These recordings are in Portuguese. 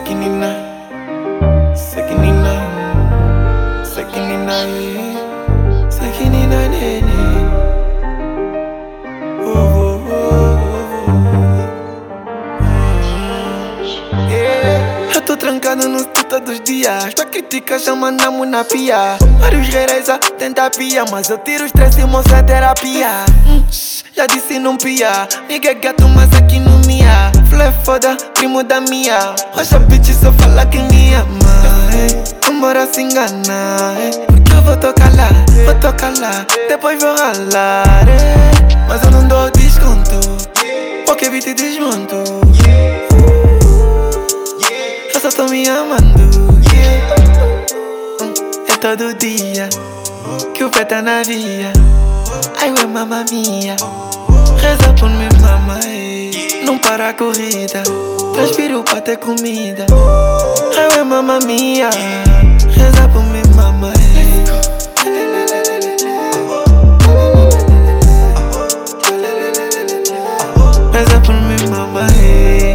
Sequinina, Sequinina, Sequinina, Sequinina, nene. Eu tô trancado no estúdio todos os dias. Tua crítica já mandamos na pia. Vários reis a tentar pia, mas eu tiro o estresse e mostro a terapia. Já disse não pia. Miguel gato, mas aqui não mia. Flé foda, primo da minha. Hoje a bitch só fala que me ama. Embora se enganar, porque eu vou tocar lá, depois vou ralar. Mas eu não dou desconto, porque vi te desmonto. Eu só tô me amando. É todo dia que o pé tá na via. Ai, ué, mamma mia. Reza por mim, mamãe. Não para a corrida. Transpiro pra ter comida. Ai, ué, mamma mia. Reza por mim, mamãe. Reza por mim, mamãe.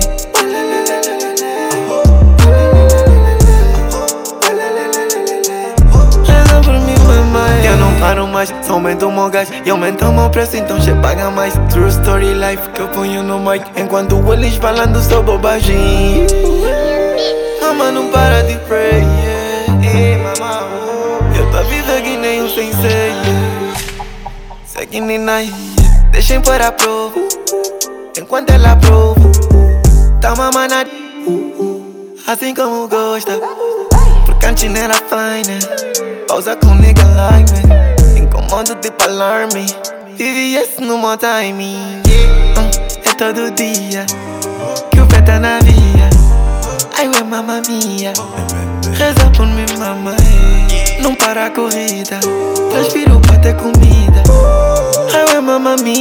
Eu não paro mais, só aumento o meu gás e aumenta o meu preço, então cê paga mais. True story life que eu ponho no mic, enquanto eles falando só bobagem. Mama não para de pray, mama. Eu tô vivo que nem um sensei, Sequinina, deixem por a prova, enquanto ela prova. Tá mamando assim como gosta, porque a chinela fine. Pausa com nigga like me, incomodo tipo alarme. VVS no meu timing. É todo dia que o pé tá na via. Ai, ué, mamma mia. Reza por mim, mamãe. Não para a corrida, transpiro pra ter comida. Ai, ué, mamma mia.